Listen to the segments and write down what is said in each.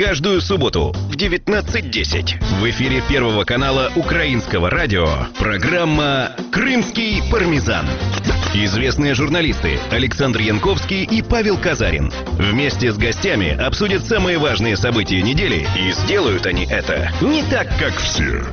Каждую субботу в 19:10 в эфире Первого канала Украинского радио программа «Крымский пармезан». Известные журналисты Александр Янковский и Павел Казарин вместе с гостями обсудят самые важные события недели, и сделают они это не так, как все.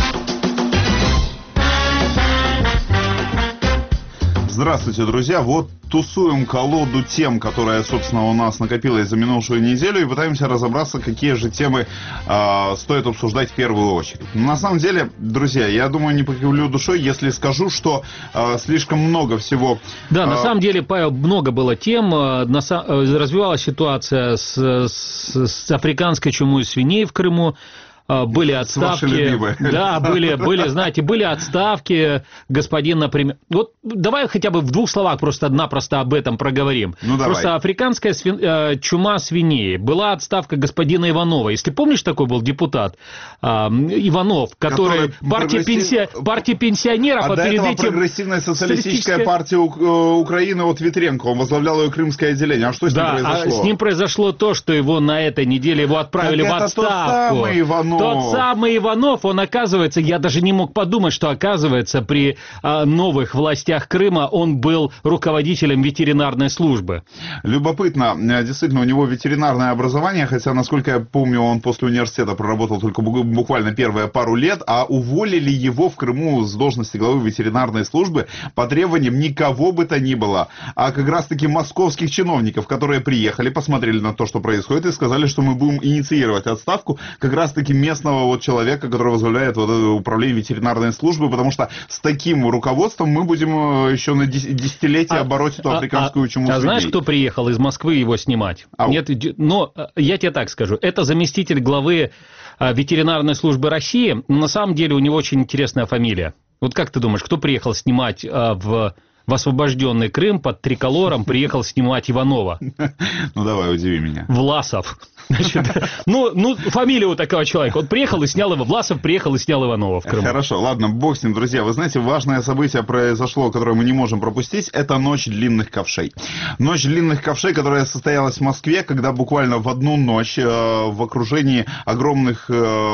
Здравствуйте, друзья. Вот тусуем колоду тем, которая, собственно, у нас накопилась за минувшую неделю, и пытаемся разобраться, какие же темы стоит обсуждать в первую очередь. На самом деле, друзья, я думаю, не покривлю душой, если скажу, что слишком много всего... Да, на самом деле, Павел, много было тем. Развивалась ситуация с африканской чумой свиней в Крыму. Были отставки, да, были отставки, господин, например, вот давай хотя бы в двух словах просто об этом проговорим. Просто африканская чума свиней, была отставка господина Иванова, если помнишь, такой был депутат Иванов, который партия пенсионеров, а до перед этого этим прогрессивная социалистическая партия Украины от Ветренко, он возглавлял ее крымское отделение, а что с ним произошло? С ним произошло то, что его на этой неделе отправили в отставку. Тот самый Иванов, он, оказывается, я даже не мог подумать, что, оказывается, при новых властях Крыма он был руководителем ветеринарной службы. Любопытно, действительно, у него ветеринарное образование, хотя, насколько я помню, он после университета проработал только буквально первые пару лет, а уволили его в Крыму с должности главы ветеринарной службы по требованиям никого бы то ни было, а как раз-таки московских чиновников, которые приехали, посмотрели на то, что происходит, и сказали, что мы будем инициировать отставку как раз-таки местного человека, который возглавляет управление ветеринарной службы, потому что с таким руководством мы будем еще на десятилетия бороть эту африканскую чуму свиней. Знаешь, кто приехал из Москвы его снимать? Нет, но я тебе так скажу, это заместитель главы ветеринарной службы России, но на самом деле у него очень интересная фамилия. Вот как ты думаешь, кто приехал снимать в освобожденный Крым под триколором, приехал снимать Иванова? Ну давай, удиви меня. Власов. Значит, ну, фамилия у такого человека. Он приехал и снял его. Власов приехал и снял Иванова в Крыму. Хорошо, ладно, бог с ним, друзья. Вы знаете, важное событие произошло, которое мы не можем пропустить, это Ночь длинных ковшей. Ночь длинных ковшей, которая состоялась в Москве, когда буквально в одну ночь в окружении огромных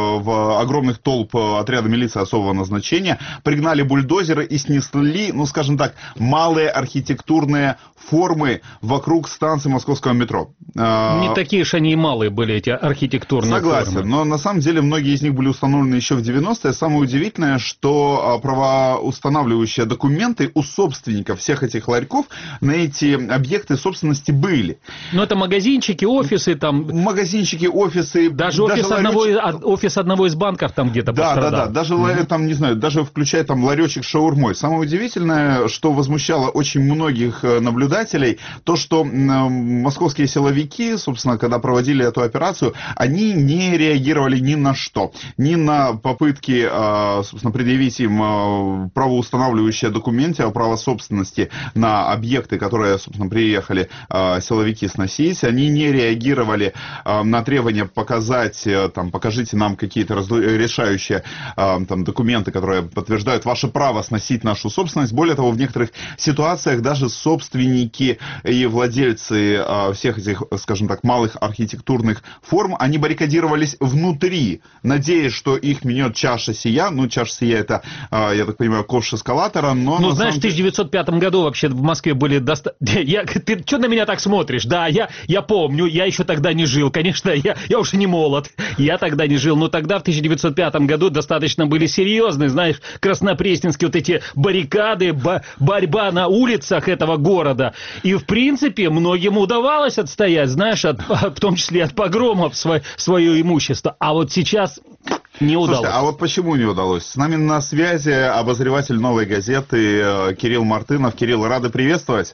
толп отряда милиции особого назначения пригнали бульдозеры и снесли, ну, скажем так, малые архитектурные формы вокруг станции московского метро. Не такие же они и малые были, эти архитектурные Согласен, формы. но на самом деле многие из них были установлены еще в 90-е. Самое удивительное, что правоустанавливающие документы у собственников всех этих ларьков на эти объекты собственности были. Ну, это магазинчики, офисы там. Магазинчики, офисы. Даже офис одного из банков там где-то пострадал. Да, даже там, не знаю, даже включая там ларечек с шаурмой. Самое удивительное, что возмущало очень многих наблюдателей, то, что московские силовики, собственно, когда проводили эту операцию, они не реагировали ни на что. Ни на попытки, собственно, предъявить им правоустанавливающие документы о право собственности на объекты, которые, собственно, приехали силовики сносить. Они не реагировали на требования показать, там, покажите нам какие-то решающие там, документы, которые подтверждают ваше право сносить нашу собственность. Более того, в некоторых ситуациях даже собственники и владельцы всех этих, скажем так, малых архитектурных форм, они баррикадировались внутри, надеясь, что их минет чаша сия. Ну, чаша сия это, я так понимаю, ковш эскалатора, но... Ну, знаешь, в 1905 году вообще в Москве были Ты что на меня так смотришь? Да, я помню, я еще тогда не жил. Конечно, я уже не молод. Я тогда не жил, но тогда в 1905 году достаточно были серьезные, знаешь, краснопресненские вот эти баррикады, борьба на улицах этого города. И, в принципе, многим удавалось отстоять, знаешь, в том числе от погромов свое имущество. А вот сейчас не удалось. Слушайте, а вот почему не удалось? С нами на связи обозреватель «Новой газеты» Кирилл Мартынов. Кирилл, рады приветствовать.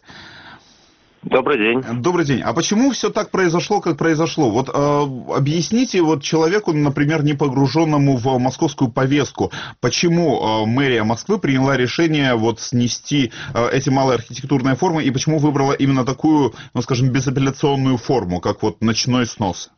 Добрый день. Добрый день. А почему все так произошло, как произошло? Вот объясните вот человеку, например, не погруженному в московскую повестку, почему мэрия Москвы приняла решение вот снести эти малые архитектурные формы и почему выбрала именно такую, ну, скажем, безапелляционную форму, как вот ночной снос?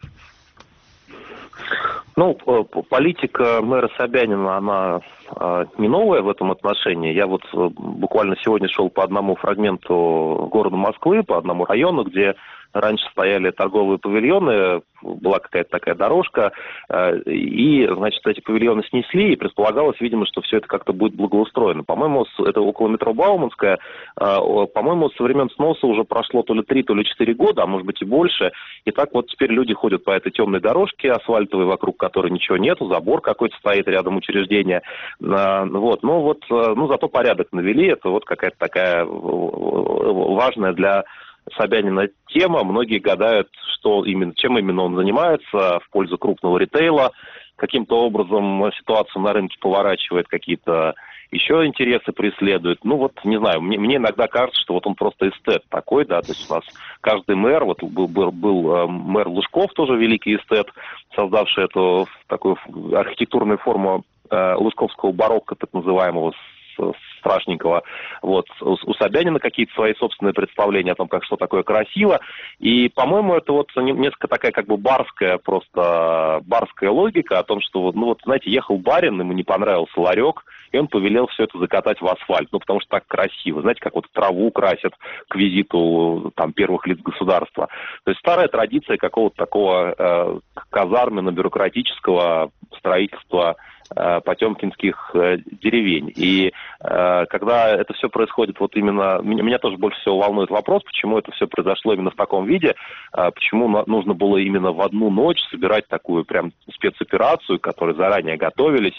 Ну, политика мэра Собянина, она не новая в этом отношении. Я вот буквально сегодня шел по одному фрагменту города Москвы, по одному району, где раньше стояли торговые павильоны, была какая-то такая дорожка, и, значит, эти павильоны снесли, и предполагалось, видимо, что все это как-то будет благоустроено. По-моему, это около метро Бауманская, по-моему, со времен сноса уже прошло то ли 3, то ли 4 года, а может быть и больше, и так вот теперь люди ходят по этой темной дорожке асфальтовой, вокруг которой ничего нету, забор какой-то стоит рядом учреждения, вот, ну, зато порядок навели, это вот какая-то такая важная для Собянина тема. Многие гадают, чем именно он занимается в пользу крупного ритейла, каким-то образом ситуацию на рынке поворачивает, какие-то еще интересы преследует. Ну вот, не знаю, мне иногда кажется, что вот он просто эстет такой, да, то есть у нас каждый мэр, вот был мэр Лужков, тоже великий эстет, создавший эту такую архитектурную форму лужковского барокко, так называемого, страшненького. Вот. У Собянина какие-то свои собственные представления о том, что такое красиво. И, по-моему, это вот несколько такая как бы барская логика о том, что, ну вот, знаете, ехал барин, ему не понравился ларек, и он повелел все это закатать в асфальт, ну, потому что так красиво. Знаете, как вот траву красят к визиту там первых лиц государства. То есть старая традиция какого-то такого казарменно-бюрократического строительства потемкинских деревень. И когда это все происходит, вот именно, меня тоже больше всего волнует вопрос, почему это все произошло именно в таком виде, почему нужно было именно в одну ночь собирать такую прям спецоперацию, к которой заранее готовились,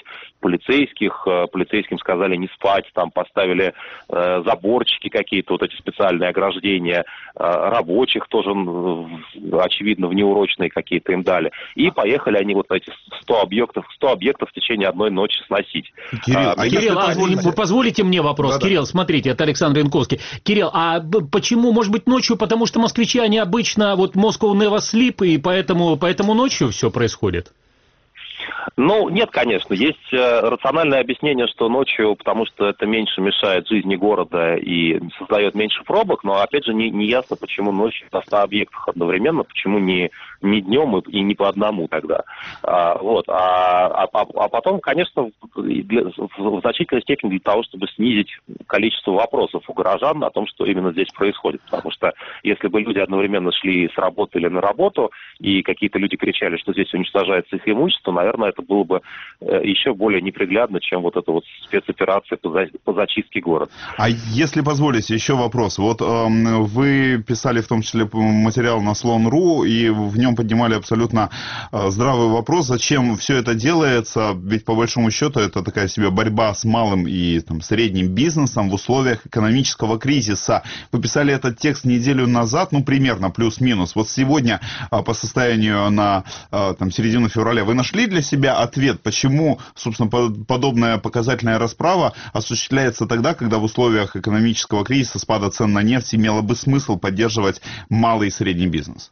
полицейским сказали не спать, там поставили заборчики какие-то, вот эти специальные ограждения, рабочих тоже, очевидно, внеурочные какие-то им дали. И поехали они вот эти 100 объектов в течение одной ночи сносить. Кирилл, вы позволите мне вопрос? Да, Кирилл, смотрите, это Александр Янковский. Кирилл, а почему, может быть, ночью? Потому что москвичи, они обычно вот Moscow never sleep, и поэтому ночью все происходит? Ну, нет, конечно. Есть рациональное объяснение, что ночью, потому что это меньше мешает жизни города и создает меньше пробок, но, опять же, не ясно, почему ночью на 100 объектах одновременно, почему не днем и не по одному тогда. А потом, конечно, в значительной степени для того, чтобы снизить количество вопросов у горожан о том, что именно здесь происходит. Потому что если бы люди одновременно шли с работы или на работу, и какие-то люди кричали, что здесь уничтожается их имущество, наверное, это было бы еще более неприглядно, чем вот эта вот спецоперация по зачистке города. А если позволите, еще вопрос. Вот вы писали в том числе материал на Слон.ру, и в нем поднимали абсолютно здравый вопрос, зачем все это делается, ведь по большому счету это такая себе борьба с малым и там, средним бизнесом в условиях экономического кризиса. Вы писали этот текст неделю назад, ну примерно плюс-минус. Вот сегодня по состоянию на середину февраля вы нашли для себя ответ, почему, собственно, подобная показательная расправа осуществляется тогда, когда в условиях экономического кризиса, спада цен на нефть, имело бы смысл поддерживать малый и средний бизнес?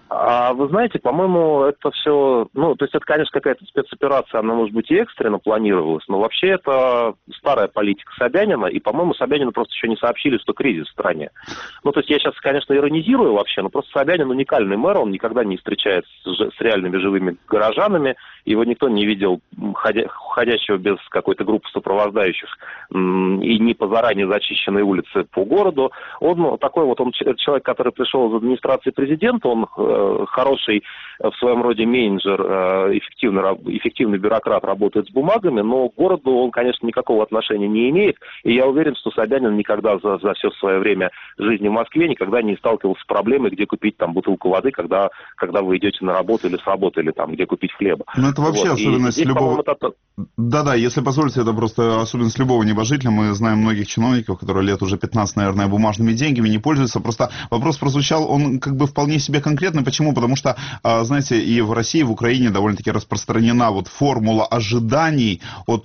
Вы знаете, по-моему, это все, то есть это, конечно, какая-то спецоперация, она, может быть, и экстренно планировалась, но вообще это старая политика Собянина, и, по-моему, Собянину просто еще не сообщили, что кризис в стране. То есть я сейчас, конечно, иронизирую вообще, но просто Собянин уникальный мэр, он никогда не встречается с реальными живыми горожанами, его никто не видел ходящего без какой-то группы сопровождающих и не по заранее зачищенной улице по городу. Он такой вот, он человек, который пришел из администрации президента, он хороший в своем роде менеджер, эффективный бюрократ, работает с бумагами, но к городу он, конечно, никакого отношения не имеет. И я уверен, что Собянин никогда за все свое время жизни в Москве никогда не сталкивался с проблемой, где купить там бутылку воды, когда вы идете на работу или с работы, или там, где купить хлеба. Ну, это вообще особенность любого... Да-да, если позволите, это просто особенность любого небожителя. Мы знаем многих чиновников, которые лет уже 15, наверное, бумажными деньгами не пользуются. Просто вопрос прозвучал, он как бы вполне себе конкретный. Почему? Потому что, знаете, и в России, и в Украине довольно-таки распространена вот формула ожиданий от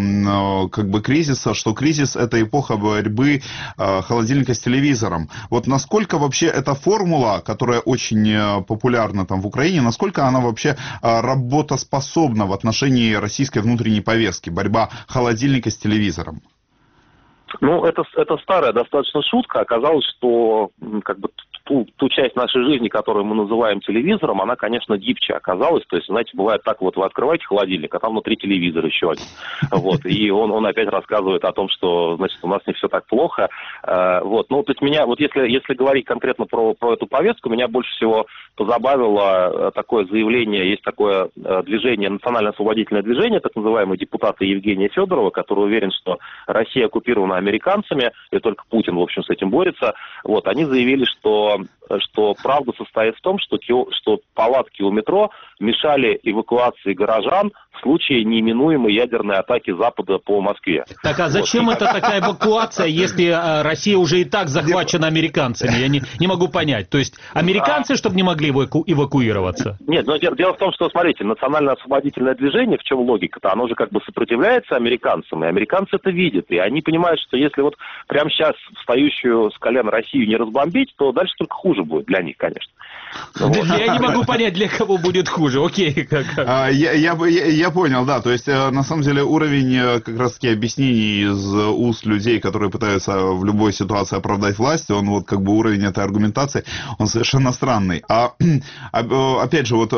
как бы кризиса, что кризис – это эпоха борьбы холодильника с телевизором. Вот насколько вообще эта формула, которая очень популярна там в Украине, насколько она вообще работоспособна в отношении российской внутренней повестки, борьба холодильника с телевизором? Это старая достаточно шутка. Оказалось, что как бы ту часть нашей жизни, которую мы называем телевизором, она, конечно, гибче оказалась. То есть, знаете, бывает так, вот вы открываете холодильник, а там внутри телевизор еще один. Вот, и он опять рассказывает о том, что, значит, у нас не все так плохо. Вот, ну, то есть меня, вот если говорить конкретно про эту повестку, меня больше всего позабавило такое заявление, есть такое движение, национально-освободительное движение, так называемый депутата Евгения Федорова, который уверен, что Россия оккупирована американцами, и только Путин, в общем, с этим борется. Вот, они заявили, что правда состоит в том, что палатки у метро мешали эвакуации горожан в случае неименуемой ядерной атаки Запада по Москве. Так а зачем это такая эвакуация, если Россия уже и так захвачена американцами? Я не могу понять. То есть американцы, чтобы не могли эвакуироваться? Нет, но дело в том, что, смотрите, национально-освободительное движение, в чем логика-то? Оно же как бы сопротивляется американцам, и американцы это видят. И они понимают, что если вот прямо сейчас встающую с колен Россию не разбомбить, то дальше только хуже будет для них, конечно. Я не могу понять, для кого будет хуже. Окей. Я понял, да. То есть, на самом деле, уровень как раз-таки объяснений из уст людей, которые пытаются в любой ситуации оправдать власть, он вот как бы уровень этой аргументации, он совершенно странный. Опять же, вот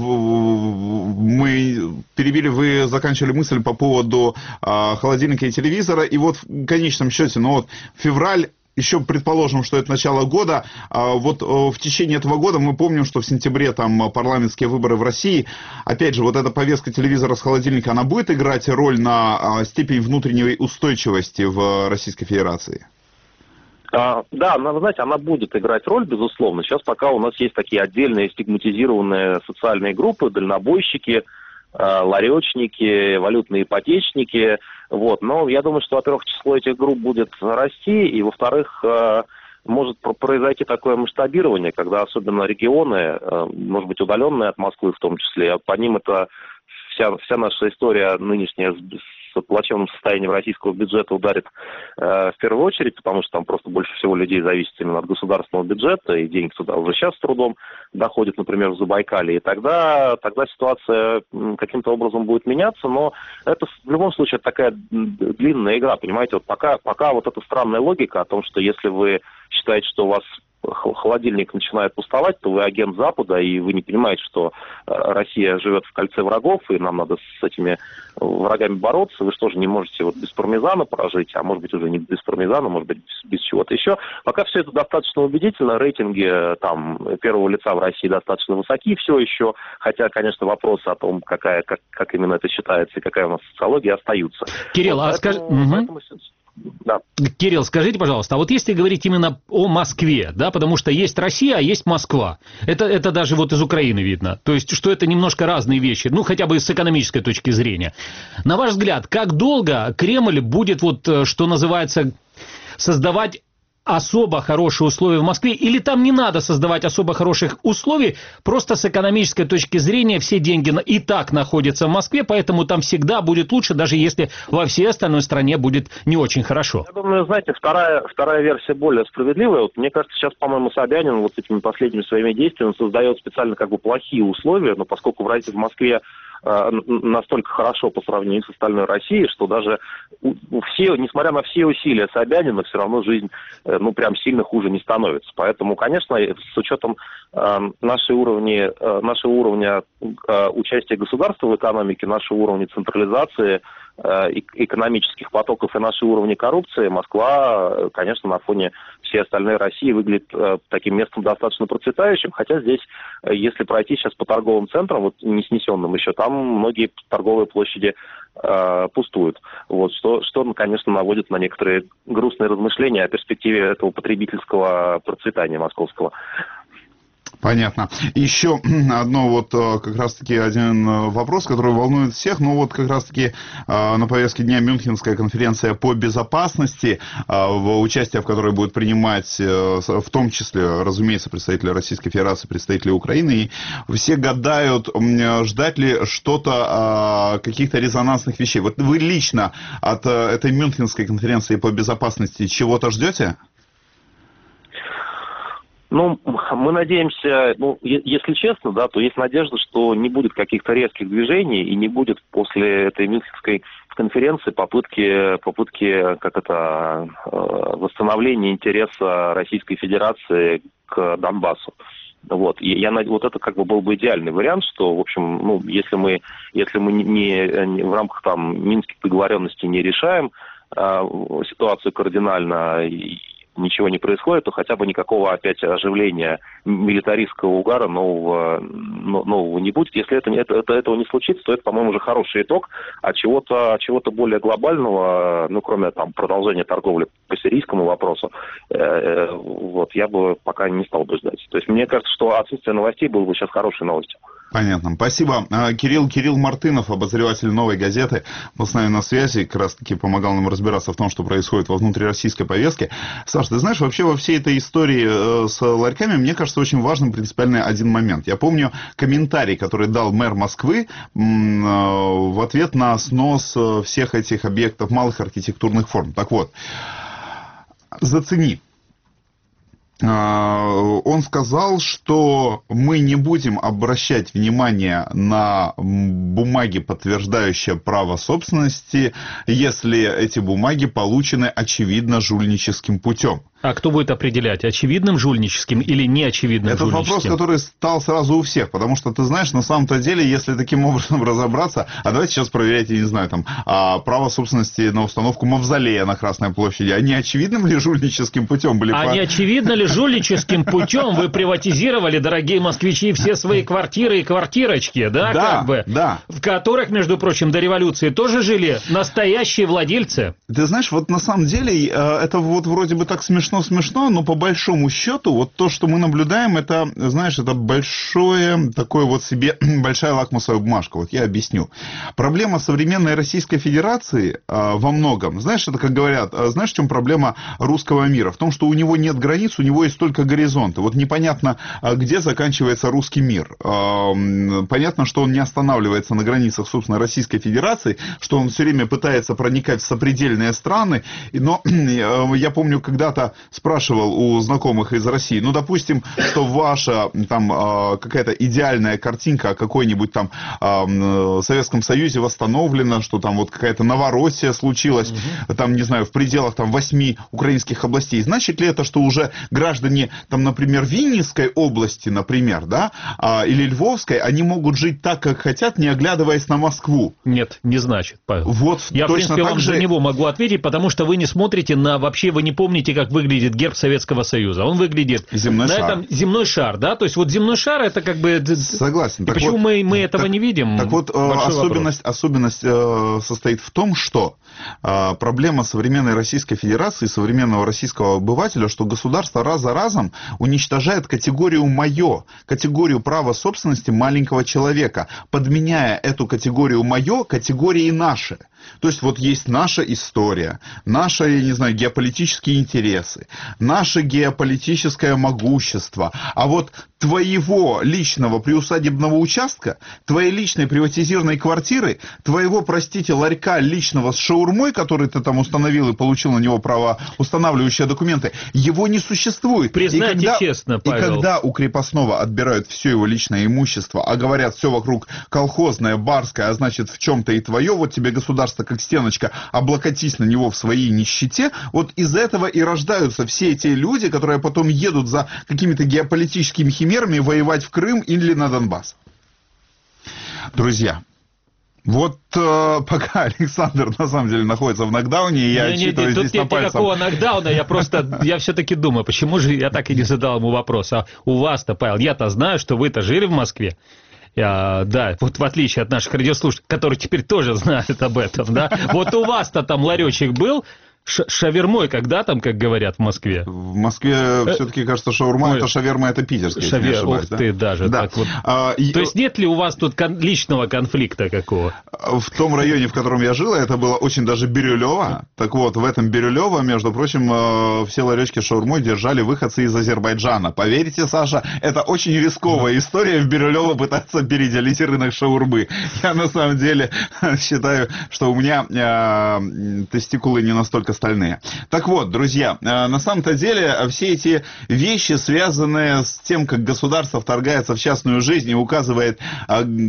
мы перебили, вы заканчивали мысль по поводу холодильника и телевизора, и вот в конечном счете, ну вот февраль, еще предположим, что это начало года, вот в течение этого года мы помним, что в сентябре там парламентские выборы в России, опять же, вот эта повестка телевизора с холодильника, она будет играть роль на степень внутренней устойчивости в Российской Федерации? Да, вы знаете, она будет играть роль, безусловно. Сейчас пока у нас есть такие отдельные стигматизированные социальные группы, дальнобойщики, ларечники, валютные ипотечники. Вот. Но я думаю, что, во-первых, число этих групп будет расти, и, во-вторых, может произойти такое масштабирование, когда особенно регионы, может быть, удаленные от Москвы в том числе, по ним это вся наша история нынешняя с плачевным состоянием российского бюджета ударит в первую очередь, потому что там просто больше всего людей зависит именно от государственного бюджета, и деньги туда уже сейчас с трудом доходят, например, в Забайкалье, и тогда ситуация каким-то образом будет меняться, но это в любом случае такая длинная игра, понимаете, вот пока вот эта странная логика о том, что если вы считаете, что у вас холодильник начинает пустовать, то вы агент Запада, и вы не понимаете, что Россия живет в кольце врагов, и нам надо с этими врагами бороться. Вы что же не можете вот без пармезана прожить, а может быть уже не без пармезана, может быть без чего-то еще. Пока все это достаточно убедительно, рейтинги там первого лица в России достаточно высоки все еще, хотя, конечно, вопросы о том, как именно это считается и какая у нас социология, остаются. Кирилл, вот, Да. Кирилл, скажите, пожалуйста, а вот если говорить именно о Москве, да, потому что есть Россия, а есть Москва, это даже вот из Украины видно, то есть, что это немножко разные вещи, ну, хотя бы с экономической точки зрения. На ваш взгляд, как долго Кремль будет, вот, что называется, создавать особо хорошие условия в Москве, или там не надо создавать особо хороших условий, просто с экономической точки зрения все деньги и так находятся в Москве, поэтому там всегда будет лучше, даже если во всей остальной стране будет не очень хорошо. Я думаю, знаете, вторая версия более справедливая. Вот, мне кажется, сейчас, по-моему, Собянин вот этими последними своими действиями создает специально как бы плохие условия, но поскольку в Москве настолько хорошо по сравнению с остальной Россией, что даже несмотря на все усилия Собянина, все равно жизнь, прям сильно хуже не становится. Поэтому, конечно, с учетом нашего уровня участия государства в экономике, нашего уровня централизации, экономических потоков и нашего уровня коррупции, Москва, конечно, на фоне всей остальной России выглядит таким местом достаточно процветающим, хотя здесь, если пройти сейчас по торговым центрам, вот не снесенным еще, там многие торговые площади пустуют. Вот, что, конечно, наводит на некоторые грустные размышления о перспективе этого потребительского процветания московского. Понятно. Еще как раз-таки один вопрос, который волнует всех, вот как раз-таки на повестке дня Мюнхенская конференция по безопасности, участие в которой будет принимать в том числе, разумеется, представители Российской Федерации, представители Украины, и все гадают, ждать ли что-то, каких-то резонансных вещей. Вот вы лично от этой Мюнхенской конференции по безопасности чего-то ждете? Мы надеемся, если честно, да, то есть надежда, что не будет каких-то резких движений и не будет после этой Мюнхенской конференции попытки восстановления интереса Российской Федерации к Донбассу. Вот. И вот это как бы был бы идеальный вариант, что, в общем, ну, если мы не в рамках там минских договоренностей не решаем ситуацию кардинально, и ничего не происходит, то хотя бы никакого опять оживления милитаристского угара нового не будет. Если этого не случится, то это, по-моему, уже хороший итог, а чего-то более глобального, ну, кроме там продолжения торговли по сирийскому вопросу, вот, я бы пока не стал бы ждать. То есть мне кажется, что отсутствие новостей было бы сейчас хорошей новостью. Понятно. Спасибо. Кирилл Мартынов, обозреватель «Новой газеты», был с нами на связи, как раз-таки помогал нам разбираться в том, что происходит во внутрироссийской повестке. Саш, ты знаешь, вообще во всей этой истории с ларьками, мне кажется, очень важным принципиальный один момент. Я помню комментарий, который дал мэр Москвы в ответ на снос всех этих объектов малых архитектурных форм. Так вот, зацени. Он сказал, что мы не будем обращать внимание на бумаги, подтверждающие право собственности, если эти бумаги получены очевидно жульническим путем. А кто будет определять, очевидным жульническим или неочевидным жульническим? Это вопрос, который стал сразу у всех, потому что, ты знаешь, на самом-то деле, если таким образом разобраться, а давайте сейчас проверять, я не знаю, там, право собственности на установку мавзолея на Красной площади, а не очевидным ли жульническим путем были... А не очевидно ли жульническим путем вы приватизировали, дорогие москвичи, все свои квартиры и квартирочки, да, как бы, в которых, между прочим, до революции тоже жили настоящие владельцы? Ты знаешь, вот на самом деле, это вот вроде бы так смешно, но по большому счету, вот то, что мы наблюдаем, это, знаешь, это большая лакмусовая бумажка. Вот я объясню. Проблема современной Российской Федерации во многом, знаешь, это как говорят, знаешь, в чем проблема русского мира? В том, что у него нет границ, у него есть только горизонты. Вот непонятно, где заканчивается русский мир. Понятно, что он не останавливается на границах, собственно, Российской Федерации, что он все время пытается проникать в сопредельные страны, но я помню, когда-то спрашивал у знакомых из России, ну, допустим, что ваша там какая-то идеальная картинка о какой-нибудь там Советском Союзе восстановлена, что там вот какая-то Новороссия случилась, там, не знаю, в пределах там 8 украинских областей. Значит ли это, что уже граждане там, например, Винницкой области, например, да, или Львовской, они могут жить так, как хотят, не оглядываясь на Москву? Нет, не значит, Павел. Вот, я, в принципе, вам за него могу ответить, потому что вы не смотрите на, вообще вы не помните, как выглядит герб Советского Союза. Он выглядит земной шар. Этом земной шар, да? То есть вот земной шар это как бы... Согласен. Так почему вот, мы этого не видим? Так вот, особенность состоит в том, что проблема современной Российской Федерации, современного российского обывателя, что государство раз за разом уничтожает категорию «моё», категорию права собственности маленького человека, подменяя эту категорию «моё» категорией «наши». То есть вот есть наша история, наши, я не знаю, геополитические интересы, наше геополитическое могущество, а вот твоего личного приусадебного участка, твоей личной приватизированной квартиры, твоего, простите, ларька личного с шаурмой, который ты там установил и получил на него правоустанавливающие документы, его не существует. Признайте честно, Павел. И когда у крепостного отбирают все его личное имущество, а говорят, все вокруг колхозное, барское, а значит в чем-то и твое, вот тебе государство как стеночка, облокотись на него в своей нищете, вот из этого и рождаются все эти люди, которые потом едут за какими-то геополитическими химерами воевать в Крым или на Донбасс. Друзья, вот пока Александр на самом деле находится в нокдауне, я отчитываю здесь на пальцем. Никакого нокдауна, я все-таки думаю, почему же я так и не задал ему вопрос, а у вас-то, Павел, я-то знаю, что вы-то жили в Москве. Да, вот в отличие от наших радиослушателей, которые теперь тоже знают об этом, да, вот у вас-то там ларечек был, шавермой, когда там, как говорят в Москве? В Москве все-таки, кажется, шаурма, это шаверма, это питерский, если не ошибаюсь. Ух ты, даже да. Так вот. То есть нет ли у вас тут личного конфликта какого? В том районе, в котором я жил, это было очень даже Бирюлево. Так вот, в этом Бирюлево, между прочим, все ларечки шаурмой держали выходцы из Азербайджана. Поверьте, Саша, это очень рисковая история в Бирюлево пытаться переделить рынок шаурмы. Я на самом деле считаю, что у меня тестикулы не настолько стальные. Так вот, друзья, на самом-то деле все эти вещи, связанные с тем, как государство вторгается в частную жизнь и указывает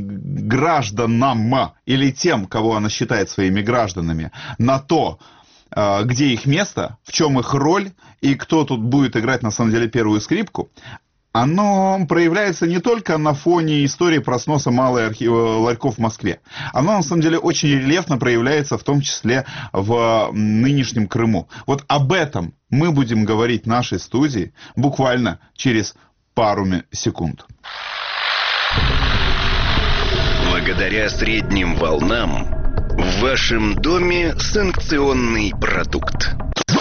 гражданам или тем, кого оно считает своими гражданами, на то, где их место, в чем их роль и кто тут будет играть на самом деле первую скрипку, оно проявляется не только на фоне истории про сноса малых ларьков в Москве. Оно, на самом деле, очень рельефно проявляется, в том числе в нынешнем Крыму. Вот об этом мы будем говорить в нашей студии буквально через пару секунд. Благодаря средним волнам в вашем доме санкционный продукт.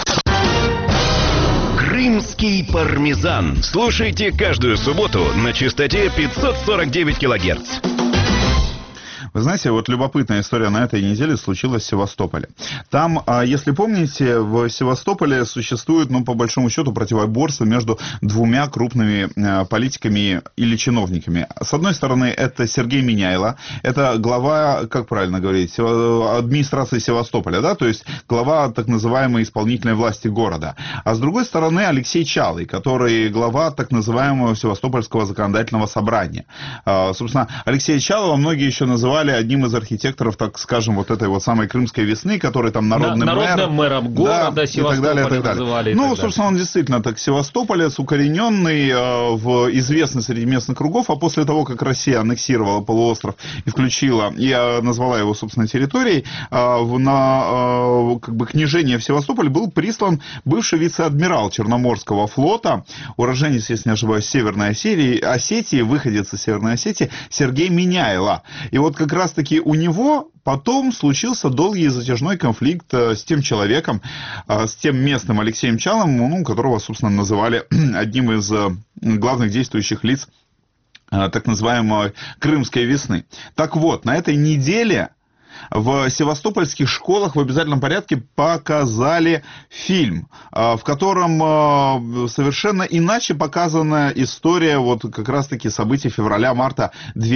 Крымский пармезан. Слушайте каждую субботу на частоте 549 килогерц. Вы знаете, вот любопытная история на этой неделе случилась в Севастополе. Там, если помните, в Севастополе существует, по большому счету, противоборство между двумя крупными политиками или чиновниками. С одной стороны, это Сергей Миняйло, это глава, как правильно говорить, администрации Севастополя, да, то есть глава так называемой исполнительной власти города. А с другой стороны, Алексей Чалый, который глава так называемого Севастопольского законодательного собрания. Собственно, Алексея Чалова многие еще называли одним из архитекторов, так скажем, вот этой вот самой крымской весны, который там народным мэром города, да, Севастополя называли. Собственно, он действительно так севастополец, укорененный, известный среди местных кругов, а после того, как Россия аннексировала полуостров и включила, и назвала его, собственно, территорией, на княжение в Севастополь был прислан бывший вице-адмирал Черноморского флота, уроженец, если не ошибаюсь, Северной Осетии, выходец из Северной Осетии, Сергей Миняйло. И вот как раз-таки у него потом случился долгий и затяжной конфликт с тем человеком, с тем местным Алексеем Чалым, которого, собственно, называли одним из главных действующих лиц так называемой Крымской весны. Так вот, на этой неделе в севастопольских школах в обязательном порядке показали фильм, в котором совершенно иначе показана история вот как раз-таки событий февраля-марта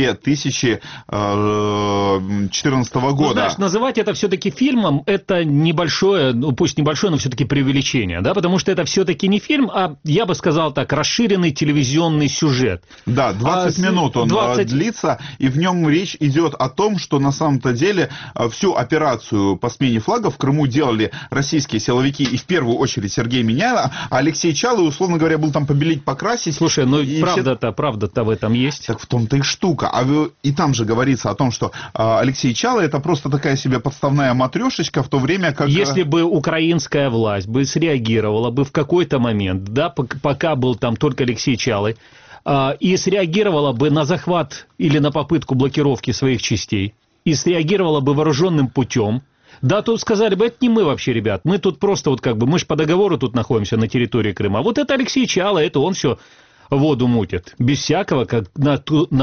2014 года. Знаешь, называть это все-таки фильмом, это небольшое, пусть небольшое, но все-таки преувеличение, да, потому что это все-таки не фильм, а, я бы сказал так, расширенный телевизионный сюжет. Да, 20 минут он длится, и в нем речь идет о том, что на самом-то деле всю операцию по смене флага в Крыму делали российские силовики, и в первую очередь Сергей Миняйло, а Алексей Чалый, условно говоря, был там побелить, покрасить. Слушай, правда-то в этом есть. Так в том-то и штука. И там же говорится о том, что Алексей Чалый — это просто такая себе подставная матрешечка, в то время как... Если бы украинская власть бы среагировала бы в какой-то момент, да, пока был там только Алексей Чалый, и среагировала бы на захват или на попытку блокировки своих частей, и среагировала бы вооруженным путем, да, тут сказали бы, это не мы вообще, ребят, мы тут просто мы же по договору тут находимся на территории Крыма, вот это Алексей Чалый, это он все воду мутит, без всякого, как на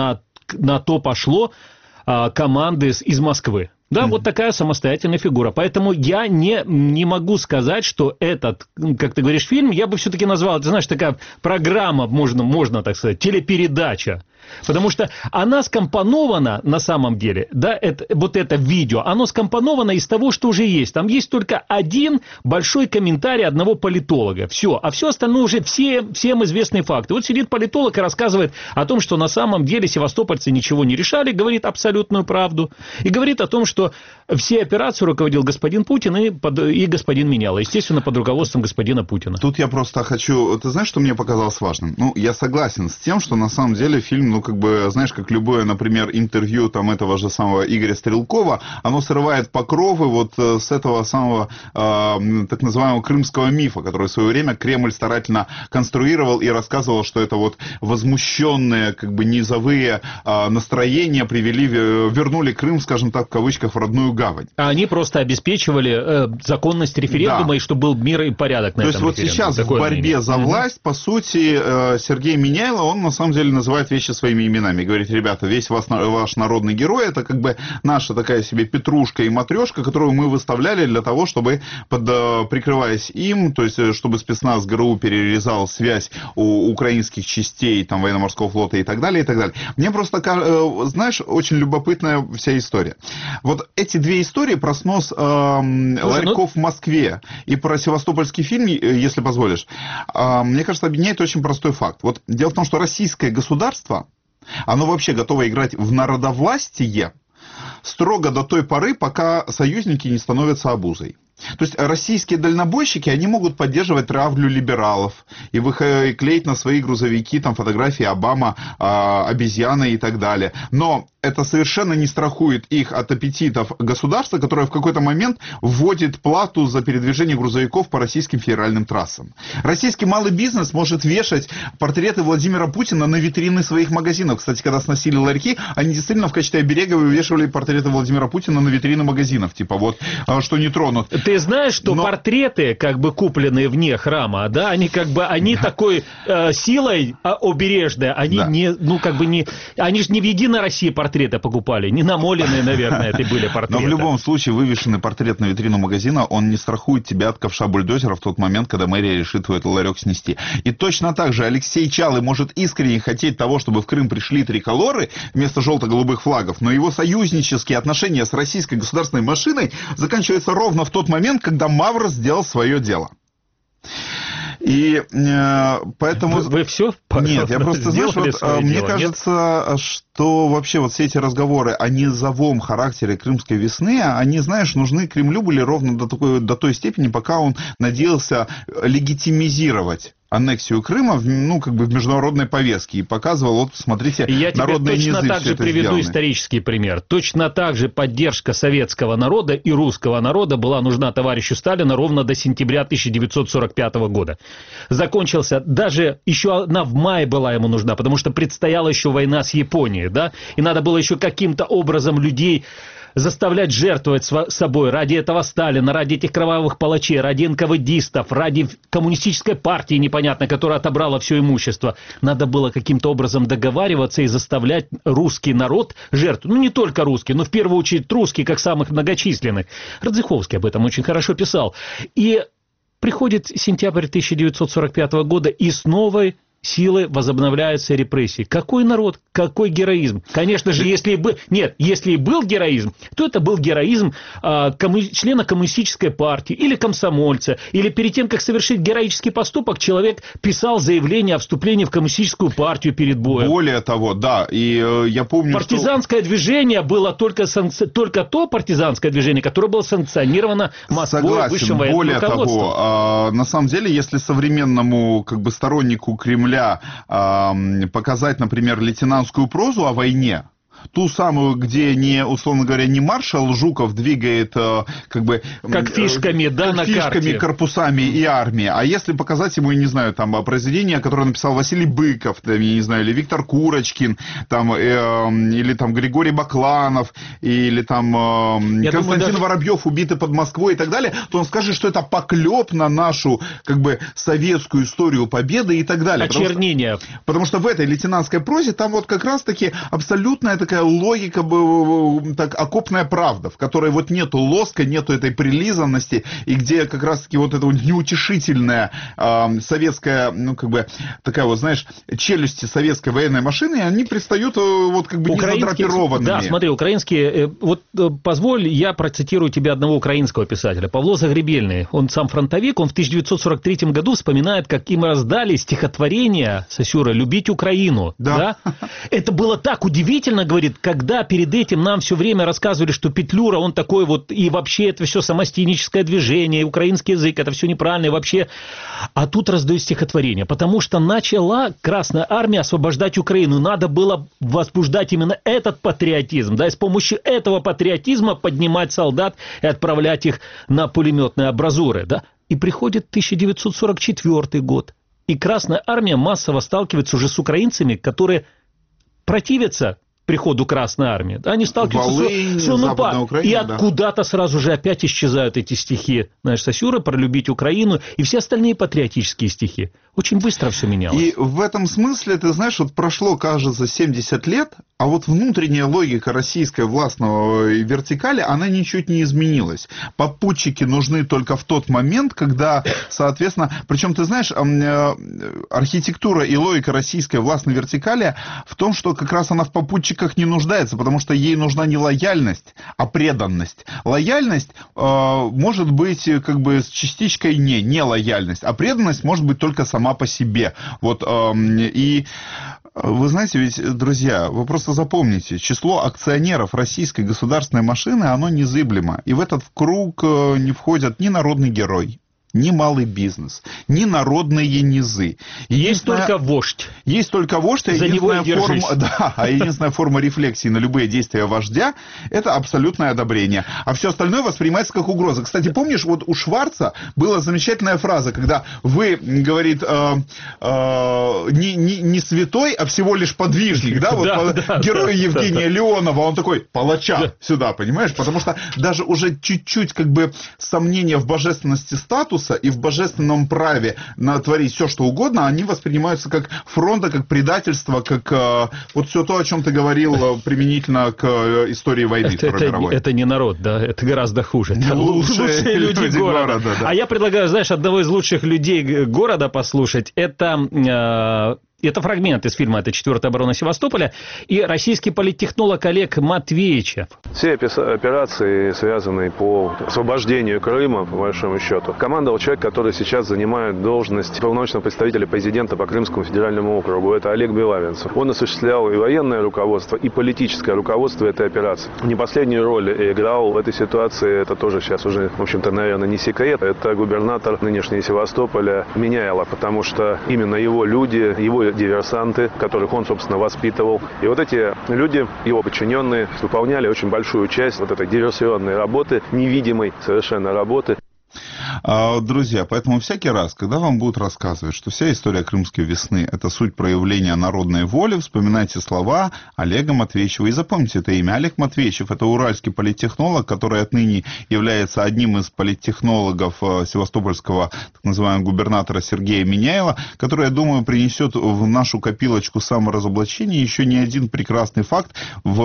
то пошло команды из Москвы. Да, вот такая самостоятельная фигура. Поэтому я не могу сказать, что этот, как ты говоришь, фильм, я бы все-таки назвал, ты знаешь, такая программа, можно так сказать, телепередача. Потому что она скомпонована на самом деле, да, это видео, оно скомпоновано из того, что уже есть. Там есть только один большой комментарий одного политолога. Все. А все остальное уже всем известные факты. Вот сидит политолог и рассказывает о том, что на самом деле севастопольцы ничего не решали, говорит абсолютную правду. И говорит о том, что все операции руководил господин Путин и господин Миняйло. Естественно, под руководством господина Путина. Тут я просто хочу... Ты знаешь, что мне показалось важным? Я согласен с тем, что на самом деле фильм, знаешь, как любое, например, интервью там этого же самого Игоря Стрелкова, оно срывает покровы вот с этого самого так называемого крымского мифа, который в свое время Кремль старательно конструировал и рассказывал, что это вот возмущенные, низовые настроения вернули Крым, скажем так, в кавычках, в родную гавань. А они просто обеспечивали законность референдума, да. И чтобы был мир и порядок на этом референдуме. То есть вот сейчас в борьбе за власть, по сути, Сергей Миняйло, он на самом деле называет вещи своими именами. Говорит, ребята, весь ваш народный герой, это наша такая себе петрушка и матрешка, которую мы выставляли для того, чтобы, прикрываясь им, то есть, чтобы спецназ ГРУ перерезал связь у украинских частей, там, военно-морского флота и так далее, и так далее. Мне просто, знаешь, очень любопытная вся история. Вот эти две истории про снос ларьков в Москве и про севастопольский фильм, если позволишь, мне кажется, объединяет очень простой факт. Вот дело в том, что российское государство, оно вообще готово играть в народовластие строго до той поры, пока союзники не становятся обузой. То есть российские дальнобойщики, они могут поддерживать травлю либералов и клеить на свои грузовики там фотографии Обама, обезьяны и так далее. Но это совершенно не страхует их от аппетитов государства, которое в какой-то момент вводит плату за передвижение грузовиков по российским федеральным трассам. Российский малый бизнес может вешать портреты Владимира Путина на витрины своих магазинов. Кстати, когда сносили ларьки, они действительно в качестве оберега вывешивали портреты Владимира Путина на витрины магазинов. Типа вот, что не тронут. Ты знаешь, что портреты, как бы купленные вне храма, да, они как бы, они такой силой обережной, они они же не в Единой России портреты покупали, не намоленные, наверное, это были портреты. Но в любом случае вывешенный портрет на витрину магазина, он не страхует тебя от ковша бульдозера в тот момент, когда мэрия решит твой ларек снести. И точно так же Алексей Чалый может искренне хотеть того, чтобы в Крым пришли триколоры вместо желто-голубых флагов, но его союзнические отношения с российской государственной машиной заканчиваются ровно в тот момент, когда Мавр сделал свое дело. И поэтому... Вы все? Нет, я просто, знаешь, мне кажется, что вообще вот все эти разговоры о низовом характере крымской весны, они, знаешь, нужны Кремлю были ровно до той степени, пока он надеялся легитимизировать аннексию Крыма в международной повестке и показывал, вот, смотрите, народные низы. Я тебе точно так же приведу сделаны. Исторический пример. Точно так же поддержка советского народа и русского народа была нужна товарищу Сталину ровно до сентября 1945 года. Закончился, даже еще одна в мае была ему нужна, потому что предстояла еще война с Японией, да, и надо было еще каким-то образом людей заставлять жертвовать собой ради этого Сталина, ради этих кровавых палачей, ради НКВДистов, ради коммунистической партии непонятной, которая отобрала все имущество. Надо было каким-то образом договариваться и заставлять русский народ жертвовать. Ну, не только русский, но в первую очередь русский, как самых многочисленных. Радзиховский об этом очень хорошо писал. И приходит сентябрь 1945 года, и с новой силой возобновляются репрессии. Какой народ, какой героизм? Конечно же, если и был героизм, то это был героизм члена коммунистической партии или комсомольца, или перед тем, как совершить героический поступок, человек писал заявление о вступлении в коммунистическую партию перед боем. Более того, да, и я помню, партизанское движение было только то партизанское движение, которое было санкционировано Москвой, высшим военным руководством. Более того, на самом деле, если современному стороннику Кремля показать, например, лейтенантскую прозу о войне, ту самую, где, условно говоря, не маршал Жуков двигает как фишками, да, на фишками, карте, корпусами и армией, а если показать ему, я не знаю, произведение, которое написал Василий Быков, я не знаю, или Виктор Курочкин, или Григорий Бакланов, или Константин Воробьев, убитый под Москвой и так далее, то он скажет, что это поклеп на нашу советскую историю победы и так далее. Очернение. Потому что в этой лейтенантской прозе там вот как раз-таки абсолютная такая логика, окопная правда, в которой нету лоска, нету этой прилизанности, и где как раз-таки вот эта неутешительная советская, такая знаешь, челюсти советской военной машины, и они предстают не задрапированными. Да, смотри, украинские, позволь, я процитирую тебе одного украинского писателя, Павло Загребельный, он сам фронтовик, он в 1943 году вспоминает, как им раздали стихотворение Сосюра «Любить Украину». Да? Это было так удивительно, говорит, когда перед этим нам все время рассказывали, что Петлюра, он такой и вообще это все самостийническое движение, и украинский язык, это все неправильно, и вообще. А тут раздают стихотворение, потому что начала Красная Армия освобождать Украину, надо было возбуждать именно этот патриотизм, да, и с помощью этого патриотизма поднимать солдат и отправлять их на пулеметные абразуры, да. И приходит 1944 год, и Красная Армия массово сталкивается уже с украинцами, которые противятся приходу Красной Армии. Они сталкиваются с ОНУПА. И откуда-то сразу же опять исчезают эти стихи, знаешь, Сосюры про «Любить Украину» и все остальные патриотические стихи. Очень быстро все менялось. И в этом смысле, ты знаешь, прошло, кажется, 70 лет, а внутренняя логика российской властной вертикали, она ничуть не изменилась. Попутчики нужны только в тот момент, когда, соответственно, причем, ты знаешь, архитектура и логика российской властной вертикали в том, что как раз она в попутчиках не нуждается, потому что ей нужна не лояльность, а преданность. Лояльность может быть с частичкой не лояльность, а преданность может быть только со сама по себе. Вот, и вы знаете, ведь, друзья, вы просто запомните, число акционеров российской государственной машины, оно незыблемо. И в этот круг не входят ни народный герой, ни малый бизнес, ни народные низы. Есть только вождь. Есть только вождь, а единственная форма рефлексии на любые действия вождя – это абсолютное одобрение. А все остальное воспринимается как угроза. Кстати, помнишь, вот у Шварца была замечательная фраза, когда вы, говорит, не святой, а всего лишь подвижник, да? Вот герой Евгения Леонова, он такой, палача сюда, понимаешь? Потому что даже уже чуть-чуть как бы сомнения в божественности статуса и в божественном праве натворить все, что угодно, они воспринимаются как фронта, как предательство, как вот все то, о чем ты говорил применительно к истории войны Второй мировой. Это не народ, да, это гораздо хуже. Это лучшие люди города. Да. А я предлагаю, знаешь, одного из лучших людей города послушать. Это фрагмент из фильма «Это 4-я оборона Севастополя» и российский политтехнолог Олег Матвеичев. Все операции, связанные по освобождению Крыма, по большому счету, командовал человек, который сейчас занимает должность полномочного представителя президента по Крымскому федеральному округу. Это Олег Белавинцев. Он осуществлял и военное руководство, и политическое руководство этой операции. Не последнюю роль играл в этой ситуации, это тоже сейчас уже, в общем-то, наверное, не секрет. Это губернатор нынешнего Севастополя Миняйло, потому что именно его люди, его диверсанты, которых он, собственно, воспитывал. И вот эти люди, его подчиненные, выполняли очень большую часть вот этой диверсионной работы, невидимой совершенно работы. Друзья, поэтому всякий раз, когда вам будут рассказывать, что вся история Крымской весны – это суть проявления народной воли, вспоминайте слова Олега Матвеичева. И запомните это имя. Олег Матвеичев – это уральский политтехнолог, который отныне является одним из политтехнологов севастопольского, так называемого, губернатора Сергея Миняйла, который, я думаю, принесет в нашу копилочку саморазоблачения еще не один прекрасный факт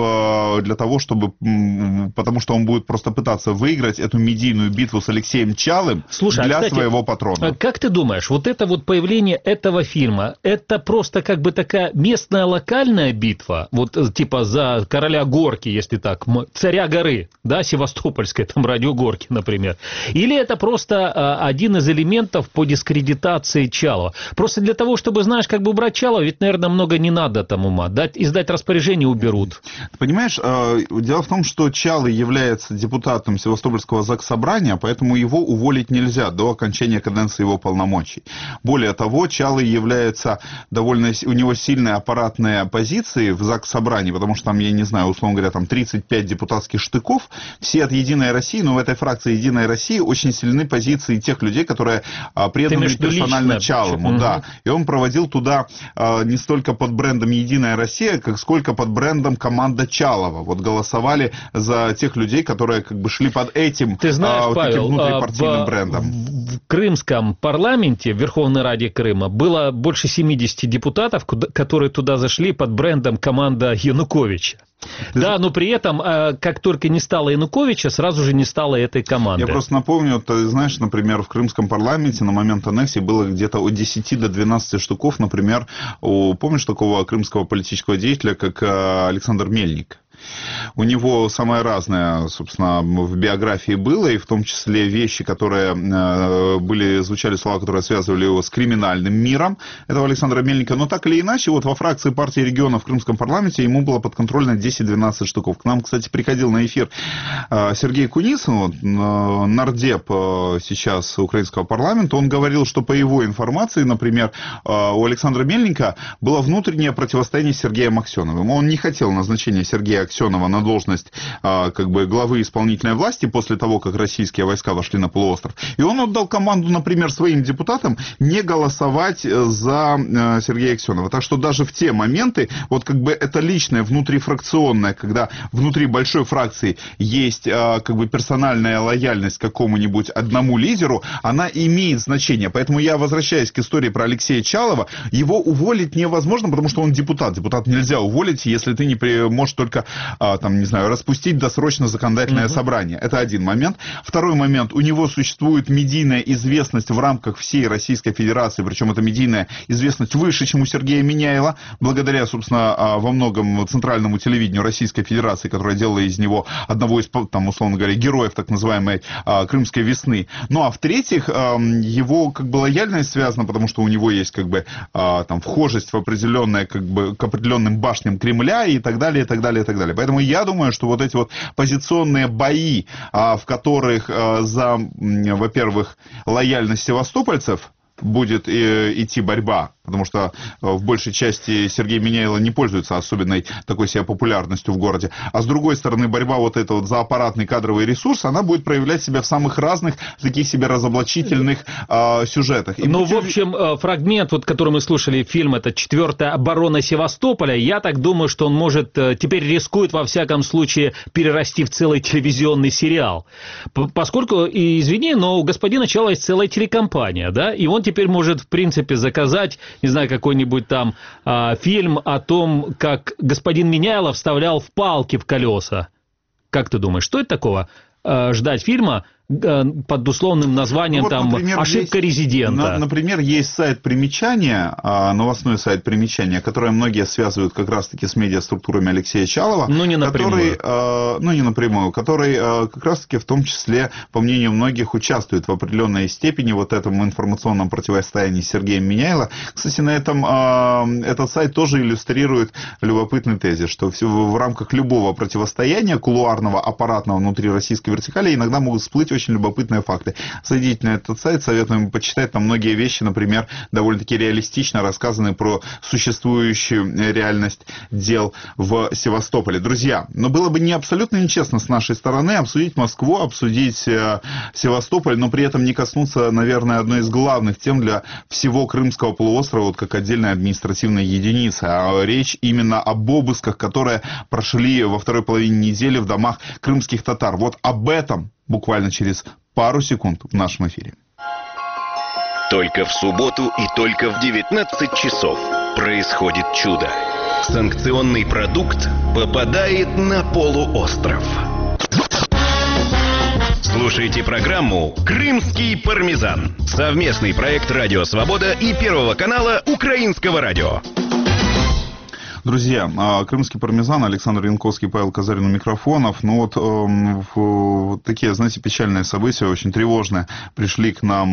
для того, чтобы, потому что он будет просто пытаться выиграть эту медийную битву с Алексеем Чалым. Слушай, для своего патрона. Как ты думаешь, вот это вот появление этого фильма, это просто как бы такая местная локальная битва, вот типа за короля Горки, если так, царя горы, да, Севастопольской, там радио Горки, например, или это просто один из элементов по дискредитации Чалова? Просто для того, чтобы, знаешь, как бы убрать Чалова, ведь, наверное, много не надо там ума, издать распоряжение уберут. Ты понимаешь, дело в том, что Чалый является депутатом Севастопольского заксобрания, поэтому его уволить нельзя до окончания каденции его полномочий. Более того, Чалый является довольно... У него сильные аппаратные позиции в заксобрании, потому что там, я не знаю, условно говоря, там 35 депутатских штыков, все от «Единой России», но в этой фракции «Единой России» очень сильны позиции тех людей, которые преданы персонально Чалому. Да. И он проводил туда не столько под брендом «Единая Россия», как сколько под брендом «Команда Чалова». Вот голосовали за тех людей, которые как бы шли под этим, ты знаешь, вот Павел, таким внутрипартийным брендом. В Крымском парламенте, в Верховной Раде Крыма, было больше 70 депутатов, которые туда зашли под брендом «Команда Януковича». Да, но при этом, как только не стало Януковича, сразу же не стало этой команды. Я просто напомню, ты знаешь, например, в Крымском парламенте на момент аннексии было где-то от 10 до 12 штуков, например, помнишь такого крымского политического деятеля, как Александр Мельник? У него самое разное, собственно, в биографии было, и в том числе вещи, которые звучали слова, которые связывали его с криминальным миром, этого Александра Мельника. Но так или иначе, вот во фракции партии регионов в Крымском парламенте ему было подконтрольно 10-12 штуков. К нам, кстати, приходил на эфир Сергей Куницын, нардеп сейчас украинского парламента. Он говорил, что по его информации, например, у Александра Мельника было внутреннее противостояние с Сергеем Аксеновым. Он не хотел назначения Сергея Аксенова на должность как бы главы исполнительной власти после того, как российские войска вошли на полуостров. И он отдал команду, например, своим депутатам не голосовать за Сергея Аксенова. Так что даже в те моменты, вот как бы это личное, внутрифракционное, когда внутри большой фракции есть как бы персональная лояльность к какому-нибудь одному лидеру, она имеет значение. Поэтому я возвращаюсь к истории про Алексея Чалова. Его уволить невозможно, потому что он депутат. Депутат нельзя уволить, если ты не можешь только там, не знаю, распустить досрочно законодательное собрание. Это один момент. Второй момент, у него существует медийная известность в рамках всей Российской Федерации, причем эта медийная известность выше, чем у Сергея Миняйла, благодаря, собственно, во многом центральному телевидению Российской Федерации, которое делало из него одного из, там, условно говоря, героев так называемой Крымской весны. Ну, а в-третьих, его, как бы, лояльность связана, потому что у него есть, как бы, там, вхожесть в определенное, как бы, к определенным башням Кремля и так далее, и так далее, и так далее. Поэтому я думаю, что вот эти вот позиционные бои, в которых за, во-первых, лояльность севастопольцев будет идти борьба, потому что в большей части Сергей Миняйло не пользуется особенной такой себе популярностью в городе. А с другой стороны, борьба вот эта вот за аппаратный кадровый ресурс, она будет проявлять себя в самых разных, таких себе разоблачительных сюжетах. Ну, в общем, фрагмент, вот, который мы слушали, фильм, это «4-я оборона Севастополя», я так думаю, что он может, теперь рискует, во всяком случае, перерасти в целый телевизионный сериал. Поскольку, извини, но у господина Чалова есть целая телекомпания, да, и он теперь может, в принципе, заказать, не знаю, какой-нибудь там фильм о том, как господин Миняйло вставлял в палки в колеса. Как ты думаешь, что это такого ждать фильма под условным названием, вот, там, например, «Ошибка резидента». Например, есть сайт примечания, новостной сайт примечания, который многие связывают как раз-таки с медиаструктурами Алексея Чалова. Ну, не напрямую. Не напрямую. Который как раз-таки в том числе, по мнению многих, участвует в определенной степени вот этом информационном противостоянии с Сергеем Миняйло. Кстати, на этом этот сайт тоже иллюстрирует любопытный тезис, что в рамках любого противостояния кулуарного, аппаратного внутри российской вертикали иногда могут всплыть очень любопытные факты. Зайдите на этот сайт, советуем почитать. Там многие вещи, например, довольно-таки реалистично рассказаны про существующую реальность дел в Севастополе. Друзья, но было бы не абсолютно нечестно с нашей стороны обсудить Москву, обсудить Севастополь, но при этом не коснуться, наверное, одной из главных тем для всего Крымского полуострова, вот как отдельная административная единица. А речь именно об обысках, которые прошли во второй половине недели в домах крымских татар. Вот об этом буквально через пару секунд в нашем эфире. Только в субботу и только в 19 часов происходит чудо. Санкционный продукт попадает на полуостров. Слушайте программу «Крымский пармезан». Совместный проект «Радио Свобода» и Первого канала Украинского радио. Друзья, крымский пармезан, Александр Янковский, Павел Казарин у микрофонов. Ну вот такие, знаете, печальные события, очень тревожные, пришли к нам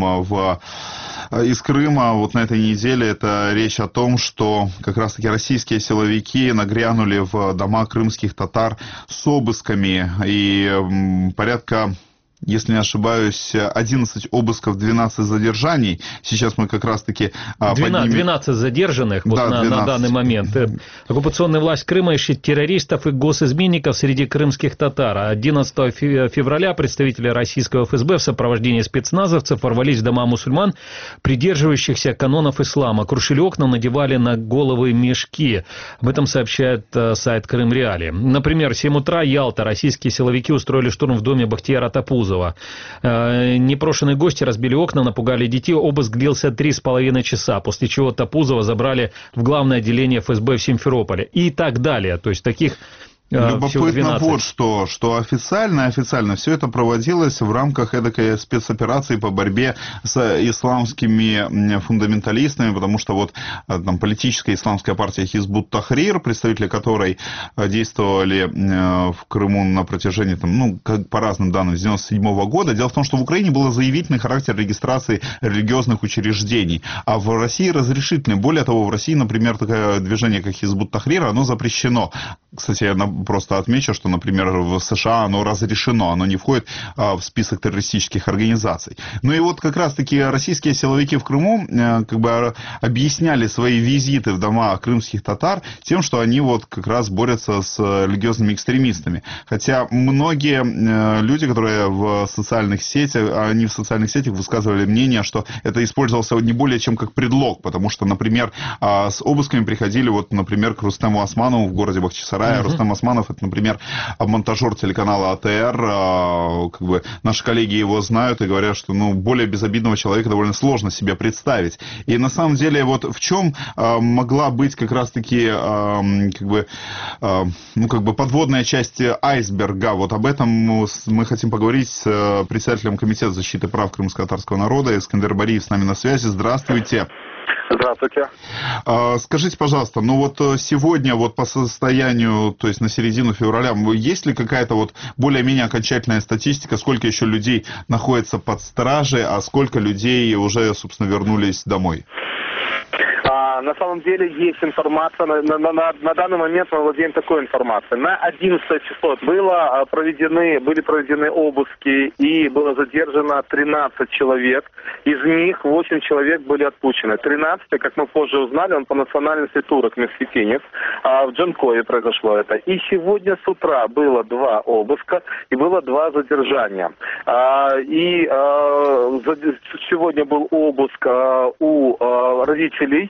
из Крыма. Вот на этой неделе это речь о том, что как раз-таки российские силовики нагрянули в дома крымских татар с обысками, и порядка, если не ошибаюсь, 11 обысков, 12 задержаний. Сейчас мы как раз-таки 12 задержанных вот, да, на данный момент. Оккупационная власть Крыма ищет террористов и госизменников среди крымских татар. 11 февраля представители российского ФСБ в сопровождении спецназовцев ворвались в дома мусульман, придерживающихся канонов ислама. Крушили окна, надевали на головы мешки. Об этом сообщает сайт Крым Реалии. Например, в 7 утра Ялта. Российские силовики устроили штурм в доме Бахтияра Тапузова. Непрошенные гости разбили окна, напугали детей. Обыск длился 3,5 часа, после чего Тапузова забрали в главное отделение ФСБ в Симферополе и так далее. То есть таких... Любопытно вот что официально все это проводилось в рамках эдакой спецоперации по борьбе с исламскими фундаменталистами, потому что вот там политическая исламская партия Хизбут Тахрир, представители которой действовали в Крыму на протяжении, там, ну, как по разным данным, с 1997 года. Дело в том, что в Украине был заявительный характер регистрации религиозных учреждений, а в России разрешительный. Более того, в России, например, такое движение, как Хизбут Тахрир, оно запрещено. Кстати, я просто отмечу, что, например, в США оно разрешено, оно не входит в список террористических организаций. Ну и вот как раз-таки российские силовики в Крыму как бы объясняли свои визиты в дома крымских татар тем, что они вот как раз борются с религиозными экстремистами. Хотя многие люди, которые в социальных сетях, они в социальных сетях высказывали мнение, что это использовался не более чем как предлог, потому что, например, с обысками приходили, вот, например, к Рустему Османову в городе Бахчисарай, края. Рустем Османов, это, например, монтажер телеканала АТР. Как бы наши коллеги его знают и говорят, что более безобидного человека довольно сложно себе представить. И на самом деле вот в чем могла быть как раз-таки подводная часть айсберга. Вот об этом мы хотим поговорить с председателем Комитета защиты прав крымско-татарского народа. Искандер Бариев с нами на связи. Здравствуйте. Здравствуйте. Скажите, пожалуйста, сегодня по состоянию, то есть на середину февраля, есть ли какая-то более-менее окончательная статистика, сколько еще людей находится под стражей, а сколько людей уже, собственно, вернулись домой? На самом деле есть информация, на данный момент мы владеем такой информацией. На 11 число были проведены обыски и было задержано 13 человек. Из них 8 человек были отпущены. 13, как мы позже узнали, он по национальности турок, месхетинец. В Джанкое произошло это. И сегодня с утра было 2 обыска и было 2 задержания. Сегодня был обыск у родителей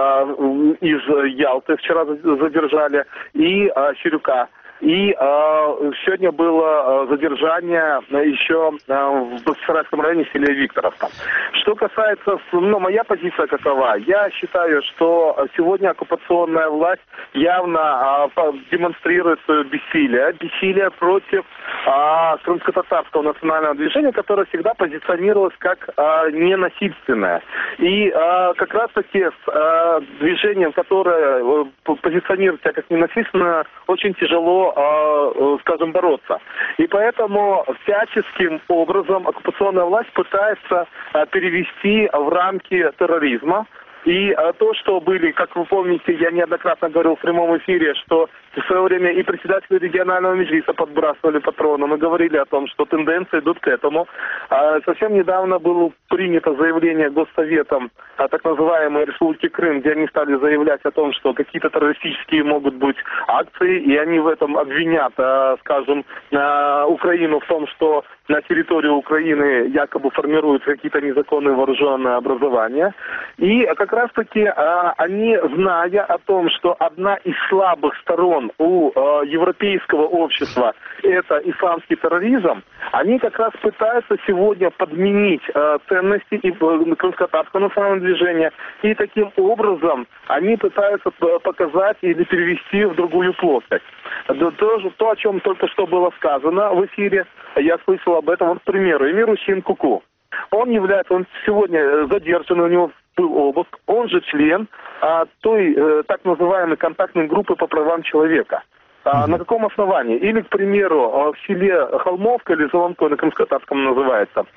из Ялты, вчера задержали, и Чирюка. И сегодня было задержание еще в Бахчисарайском районе в селе Викторовка. Что касается, моя позиция какова? Я считаю, что сегодня оккупационная власть явно демонстрирует свое бессилие против крымско-татарского национального движения, которое всегда позиционировалось как ненасильственное. И как раз-таки с движением, которое позиционирует себя как ненасильственное, очень тяжело, скажем, бороться. И поэтому всяческим образом оккупационная власть пытается перевести в рамки терроризма. И то, что были, как вы помните, я неоднократно говорил в прямом эфире, что в свое время и председатели регионального меджлиса подбрасывали патроны. Мы говорили о том, что тенденции идут к этому. Совсем недавно было принято заявление Госсоветом так называемой Республики Крым, где они стали заявлять о том, что какие-то террористические могут быть акции, и они в этом обвинят, скажем, Украину в том, что на территории Украины якобы формируются какие-то незаконные вооруженные образования. И как раз-таки они, зная о том, что одна из слабых сторон у европейского общества – это исламский терроризм, они как раз пытаются сегодня подменить ценности и крымско-татарского национального движения, и таким образом они пытаются показать или перевести в другую плоскость. То, о чем только что было сказано в эфире, я слышал об этом, к примеру, Эмир Ущин Куку. Он сегодня задержан, у него был обыск, он же член той так называемой контактной группы по правам человека. На каком основании? Или, к примеру, в селе Холмовка или Золонко, на крымско-татарском называется,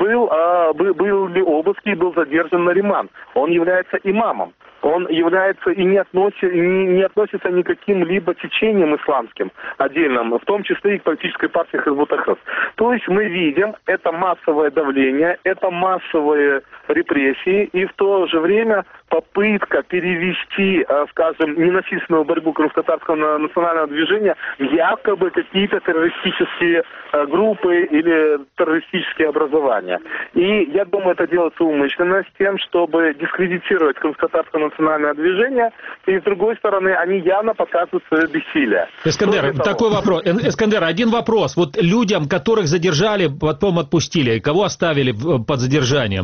были обыски и был задержан Нариман. Он является имамом. Он является и не относится ни к каким-либо течениям исламским отдельным, в том числе и к политической партии Хизбут-Тахрир. То есть мы видим, это массовое давление, это массовые репрессии и в то же время попытка перевести, скажем, ненасильственную борьбу крымско-татарского национального движения в якобы какие-то террористические группы или террористические образования. И я думаю, это делается умышленно с тем, чтобы дискредитировать крымско-татарское национальное движение, и с другой стороны, они явно показывают свое бессилие. Искандер, такой вопрос. Искандер, один вопрос. Вот людям, которых задержали, потом отпустили, кого оставили под задержанием,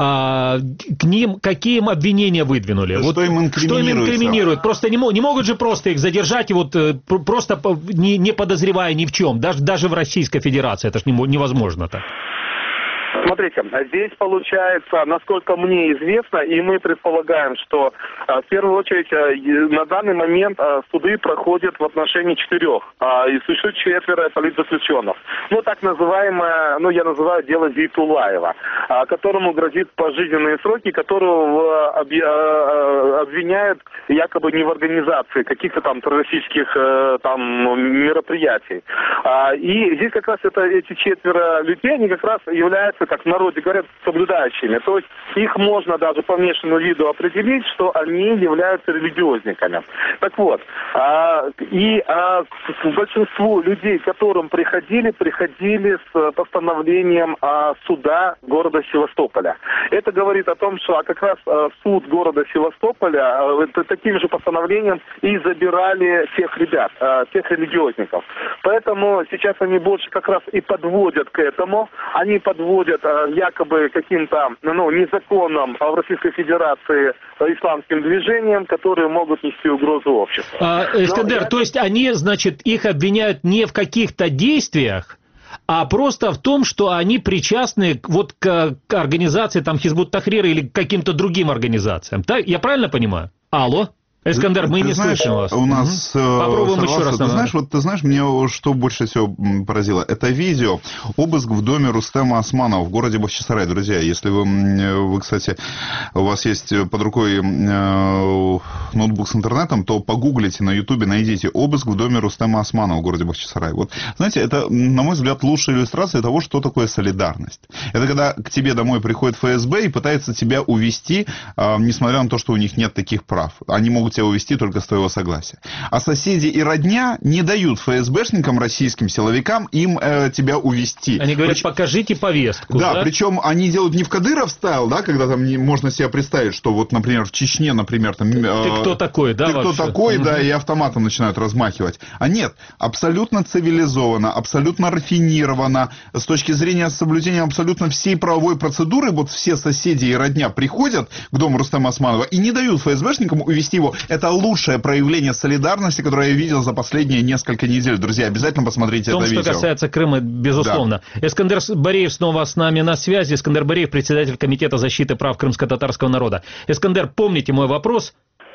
к ним какие им обвинения выдвинули? Вот что им инкриминируют? Просто не могут же просто их задержать и просто не подозревая ни в чем, даже в Российской Федерации. Это же невозможно так. Смотрите, здесь получается, насколько мне известно, и мы предполагаем, что в первую очередь на данный момент суды проходят в отношении 4, и существует 4 политзаключенных. Так называемое, я называю дело Зейтулаева, которому грозит пожизненные сроки, которого обвиняют якобы не в организации каких-то там террористических мероприятий. И здесь как раз эти 4 людей, они как раз являются являются, как в народе говорят, соблюдающими. То есть их можно даже по внешнему виду определить, что они являются религиозниками. Так вот, к большинству людей, к которым приходили с постановлением суда города Севастополя. Это говорит о том, что как раз суд города Севастополя таким же постановлением и забирали тех ребят, тех религиозников. Поэтому сейчас они больше как раз и подводят к этому. Они подводят якобы каким-то незаконным в Российской Федерации исламским движениям, которые могут нести угрозу обществу. Искандер, то есть они, значит, их обвиняют не в каких-то действиях, а просто в том, что они причастны вот к организации там Хизбут Тахрир или к каким-то другим организациям. Так? Я правильно понимаю? Алло? Искандер, мы не слышим вас. У нас попробуем еще раз. Ты знаешь, меня что больше всего поразило? Это видео обыск в доме Рустема Османова в городе Бахчисарай. Друзья, если вы, кстати, у вас есть под рукой ноутбук с интернетом, то погуглите на Ютубе, найдите обыск в доме Рустема Османова в городе Бахчисарай. Вот, знаете, это, на мой взгляд, лучшая иллюстрация того, что такое солидарность. Это когда к тебе домой приходит ФСБ и пытается тебя увести, несмотря на то, что у них нет таких прав. Они могут тебя увести только с твоего согласия. А соседи и родня не дают ФСБшникам, российским силовикам, им тебя увести. Они говорят, покажите повестку. Да, причем они делают не в Кадыров стайл, да, когда там можно себе представить, что вот, например, в Чечне, например, там... Ты кто такой, да? Ты кто такой, да, и автоматом начинают размахивать. А нет, абсолютно цивилизованно, абсолютно рафинированно, с точки зрения соблюдения абсолютно всей правовой процедуры, вот все соседи и родня приходят к дому Рустема Османова и не дают ФСБшникам увести его. Это лучшее проявление солидарности, которое я видел за последние несколько недель. Друзья, обязательно посмотрите это видео. Что касается Крыма, безусловно. Да. Искандер Бареев снова с нами на связи. Искандер Бареев, председатель Комитета защиты прав крымско-татарского народа. Искандер, помните мой вопрос?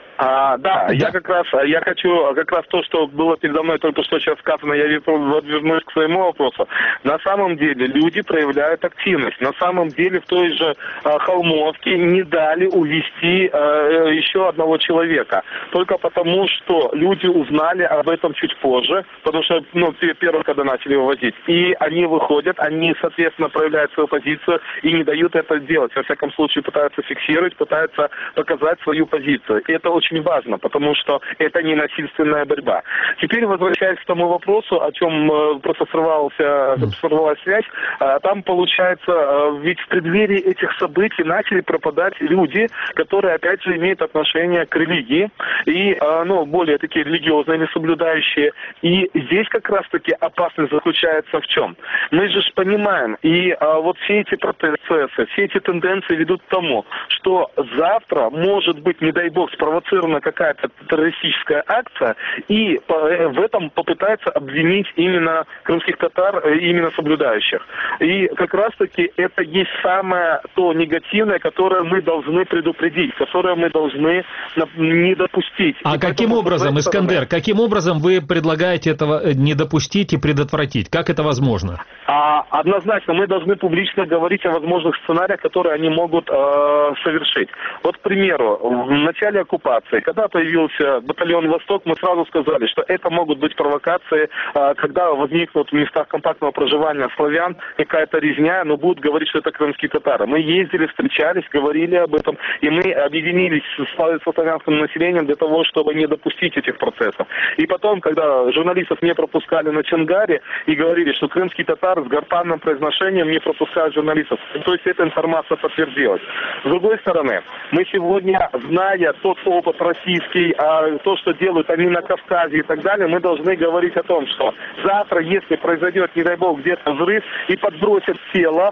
Я хочу то, что было передо мной только что сейчас сказано, я вернусь к своему вопросу. На самом деле люди проявляют активность. На самом деле в той же Холмовке не дали увезти еще одного человека. Только потому, что люди узнали об этом чуть позже, потому что, первым, когда начали вывозить. И они выходят, они, соответственно, проявляют свою позицию и не дают это делать. Во всяком случае, пытаются фиксировать, пытаются показать свою позицию. И это очень важно, потому что это не насильственная борьба. Теперь, возвращаясь к тому вопросу, о чем просто сорвалась связь, там получается, ведь в преддверии этих событий начали пропадать люди, которые, опять же, имеют отношение к религии, и, более такие религиозные или соблюдающие. И здесь как раз-таки опасность заключается в чем? Мы же понимаем, и вот все эти процессы, все эти тенденции ведут к тому, что завтра, может быть, не дай бог, спровоцирована какая-то террористическая акция, и в этом попытается обвинить именно крымских татар, именно соблюдающих. И как раз-таки это есть самое то негативное, которое мы должны предупредить, которое мы должны не допустить. А каким образом, Искандер, каким образом вы предлагаете этого не допустить и предотвратить? Как это возможно? Однозначно, мы должны публично говорить о возможных сценариях, которые они могут совершить. Вот, к примеру, в начале оккупации, когда появился батальон «Восток», мы сразу сказали, что это могут быть провокации, когда возникнут в местах компактного проживания славян какая-то резня, но будут говорить, что это крымские татары. Мы ездили, встречались, говорили об этом, и мы объединились со славянским населением для того, чтобы не допустить этих процессов. И потом, когда журналистов не пропускали на Чангаре и говорили, что крымские татары с гортанным произношением не пропускают журналистов, то есть эта информация подтвердилась. С другой стороны, мы сегодня, зная тот опыт российский, то, что делают они на Кавказе и так далее, мы должны говорить о том, что завтра, если произойдет, не дай бог, где-то взрыв и подбросят тело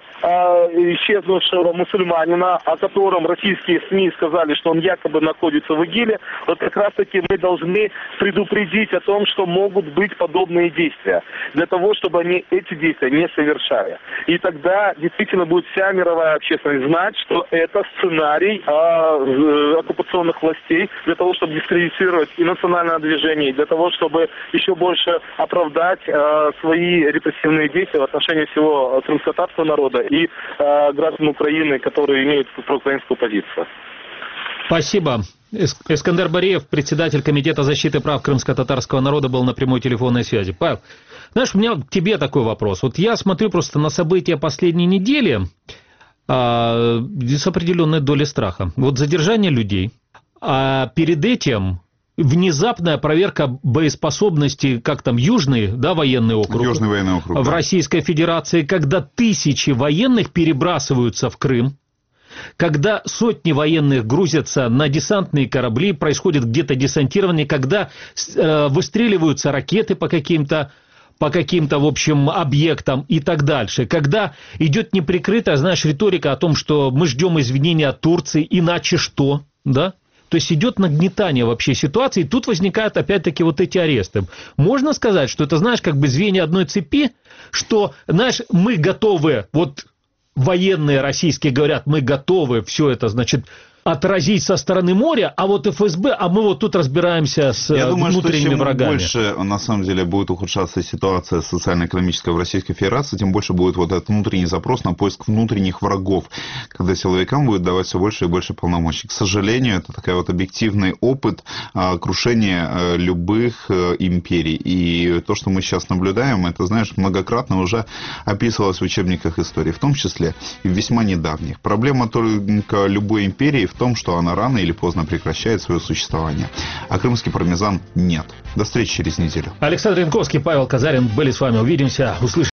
исчезнувшего мусульманина, о котором российские СМИ сказали, что он якобы находится в ИГИЛе, вот как раз-таки мы должны предупредить о том, что могут быть подобные действия, для того, чтобы они эти действия не совершали. И тогда действительно будет вся мировая общественность знать, что это сценарий оккупационных властей для того, чтобы дискредитировать и национальное движение, и для того, чтобы еще больше оправдать свои репрессивные действия в отношении всего крымско-татарского народа и граждан Украины, которые имеют проукраинскую позицию. Спасибо. Эскандер Бареев, председатель Комитета защиты прав крымско-татарского народа, был на прямой телефонной связи. Павел, знаешь, у меня к тебе такой вопрос. Вот я смотрю просто на события последней недели с определенной долей страха. Вот задержание людей, а перед этим внезапная проверка боеспособности, как там, Южный, да, военный округ, Южный военный округ, в Российской Федерации, когда тысячи военных перебрасываются в Крым, когда сотни военных грузятся на десантные корабли, происходит где-то десантирование, когда выстреливаются ракеты по каким-то, в общем, объектам и так дальше. Когда идет неприкрытая, знаешь, риторика о том, что мы ждем извинения от Турции, иначе что, да? То есть идет нагнетание вообще ситуации, и тут возникают опять-таки вот эти аресты. Можно сказать, что это, знаешь, как бы звенья одной цепи, что, знаешь, мы готовы, вот военные российские говорят, мы готовы все это, значит, отразить со стороны моря, а вот ФСБ, а мы вот тут разбираемся с внутренними врагами. Больше, на самом деле, будет ухудшаться ситуация социально-экономическая в Российской Федерации, тем больше будет вот этот внутренний запрос на поиск внутренних врагов, когда силовикам будет давать все больше и больше полномочий. К сожалению, это такой вот объективный опыт крушения любых империй. И то, что мы сейчас наблюдаем, это, знаешь, многократно уже описывалось в учебниках истории, в том числе и весьма недавних. Проблема только любой империи в том, что она рано или поздно прекращает свое существование. А крымский пармезан нет. До встречи через неделю. Александр Янковский, Павел Казарин были с вами. Увидимся, услышимся.